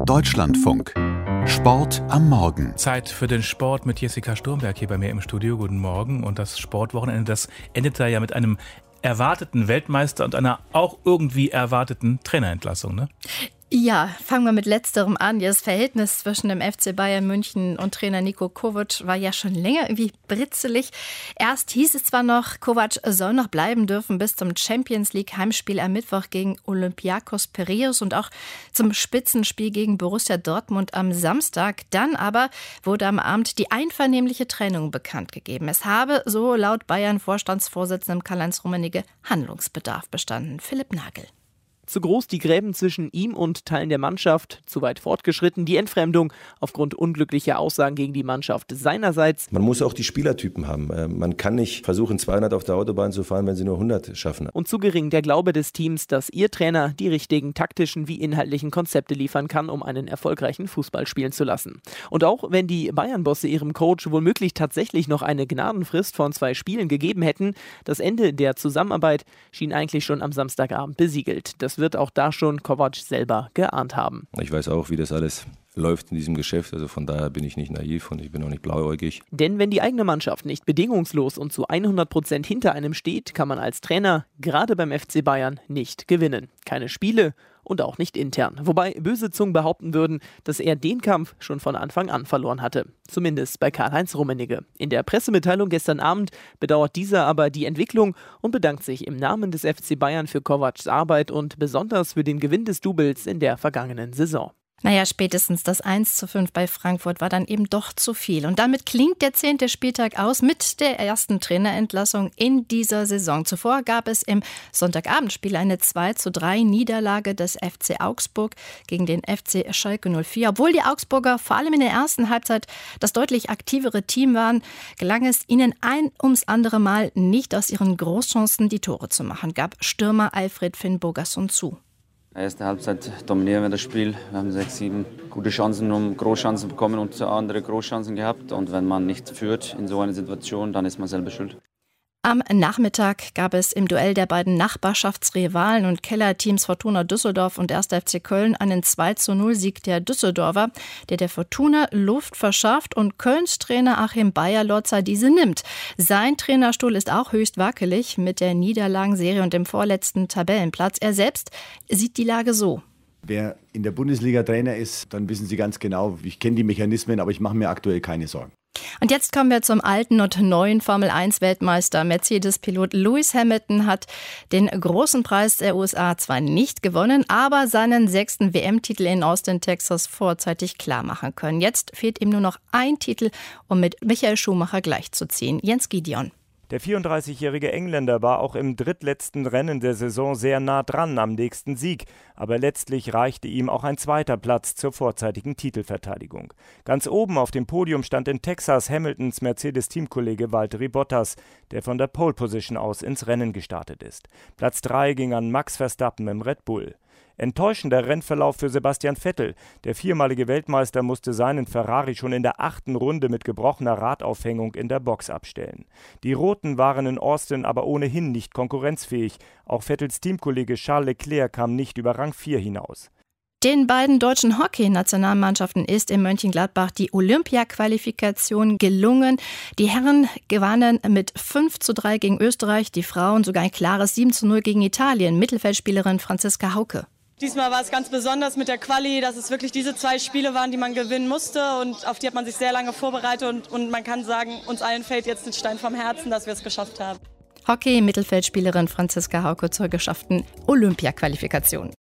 Deutschlandfunk. Sport am Morgen. Zeit für den Sport mit Jessica Sturmberg hier bei mir im Studio. Guten Morgen. Und das Sportwochenende, das endete ja mit einem erwarteten Weltmeister und einer auch irgendwie erwarteten Trainerentlassung, ne? Ja, fangen wir mit Letzterem an. Das Verhältnis zwischen dem FC Bayern München und Trainer Niko Kovac war ja schon länger irgendwie britzelig. Erst hieß es zwar noch, Kovac soll noch bleiben dürfen bis zum Champions-League-Heimspiel am Mittwoch gegen Olympiakos Piräus und auch zum Spitzenspiel gegen Borussia Dortmund am Samstag. Dann aber wurde am Abend die einvernehmliche Trennung bekannt gegeben. Es habe, so laut Bayern-Vorstandsvorsitzendem Karl-Heinz Rummenigge, Handlungsbedarf bestanden. Philipp Nagel. Zu groß die Gräben zwischen ihm und Teilen der Mannschaft, zu weit fortgeschritten die Entfremdung aufgrund unglücklicher Aussagen gegen die Mannschaft seinerseits. Man muss auch die Spielertypen haben. Man kann nicht versuchen, 200 auf der Autobahn zu fahren, wenn sie nur 100 schaffen. Und zu gering der Glaube des Teams, dass ihr Trainer die richtigen taktischen wie inhaltlichen Konzepte liefern kann, um einen erfolgreichen Fußball spielen zu lassen. Und auch wenn die Bayern-Bosse ihrem Coach womöglich tatsächlich noch eine Gnadenfrist von 2 Spielen gegeben hätten, das Ende der Zusammenarbeit schien eigentlich schon am Samstagabend besiegelt. Das wird auch da schon Kovac selber geahnt haben. Ich weiß auch, wie das alles läuft in diesem Geschäft, also von daher bin ich nicht naiv und ich bin auch nicht blauäugig. Denn wenn die eigene Mannschaft nicht bedingungslos und zu 100% hinter einem steht, kann man als Trainer, gerade beim FC Bayern, nicht gewinnen. Keine Spiele und auch nicht intern. Wobei böse Zungen behaupten würden, dass er den Kampf schon von Anfang an verloren hatte. Zumindest bei Karl-Heinz Rummenigge. In der Pressemitteilung gestern Abend bedauert dieser aber die Entwicklung und bedankt sich im Namen des FC Bayern für Kovacs Arbeit und besonders für den Gewinn des Doubles in der vergangenen Saison. Naja, spätestens das 1:5 bei Frankfurt war dann eben doch zu viel. Und damit klingt der 10. Spieltag aus mit der ersten Trainerentlassung in dieser Saison. Zuvor gab es im Sonntagabendspiel eine 2:3 Niederlage des FC Augsburg gegen den FC Schalke 04. Obwohl die Augsburger vor allem in der ersten Halbzeit das deutlich aktivere Team waren, gelang es ihnen ein ums andere Mal nicht aus ihren Großchancen die Tore zu machen, gab Stürmer Alfred Finn Bogason zu. Erste Halbzeit dominieren wir das Spiel. Wir haben 6, 7 gute Chancen, Großchancen bekommen und andere Großchancen gehabt. Und wenn man nicht führt in so einer Situation, dann ist man selber schuld. Am Nachmittag gab es im Duell der beiden Nachbarschaftsrivalen und Kellerteams Fortuna Düsseldorf und 1. FC Köln einen 2:0-Sieg der Düsseldorfer, der Fortuna Luft verschafft und Kölns Trainer Achim Beyer-Lorzer diese nimmt. Sein Trainerstuhl ist auch höchst wackelig mit der Niederlagenserie und dem vorletzten Tabellenplatz. Er selbst sieht die Lage so. Wer in der Bundesliga Trainer ist, dann wissen Sie ganz genau, ich kenne die Mechanismen, aber ich mache mir aktuell keine Sorgen. Und jetzt kommen wir zum alten und neuen Formel-1-Weltmeister. Mercedes-Pilot Lewis Hamilton hat den großen Preis der USA zwar nicht gewonnen, aber seinen 6. WM-Titel in Austin, Texas vorzeitig klarmachen können. Jetzt fehlt ihm nur noch ein Titel, um mit Michael Schumacher gleichzuziehen. Jens Gideon. Der 34-jährige Engländer war auch im drittletzten Rennen der Saison sehr nah dran am nächsten Sieg, aber letztlich reichte ihm auch ein 2. Platz zur vorzeitigen Titelverteidigung. Ganz oben auf dem Podium stand in Texas Hamiltons Mercedes-Teamkollege Valtteri Bottas, der von der Pole-Position aus ins Rennen gestartet ist. Platz 3 ging an Max Verstappen im Red Bull. Enttäuschender Rennverlauf für Sebastian Vettel. Der 4-malige Weltmeister musste seinen Ferrari schon in der 8. Runde mit gebrochener Radaufhängung in der Box abstellen. Die Roten waren in Austin aber ohnehin nicht konkurrenzfähig. Auch Vettels Teamkollege Charles Leclerc kam nicht über Rang 4 hinaus. Den beiden deutschen Hockey-Nationalmannschaften ist in Mönchengladbach die Olympia-Qualifikation gelungen. Die Herren gewannen mit 5:3 gegen Österreich, die Frauen sogar ein klares 7:0 gegen Italien. Mittelfeldspielerin Franziska Hauke. Diesmal war es ganz besonders mit der Quali, dass es wirklich diese 2 Spiele waren, die man gewinnen musste und auf die hat man sich sehr lange vorbereitet und man kann sagen, uns allen fällt jetzt ein Stein vom Herzen, dass wir es geschafft haben. Hockey-Mittelfeldspielerin Franziska Hauke zur geschafften Olympia-Qualifikation.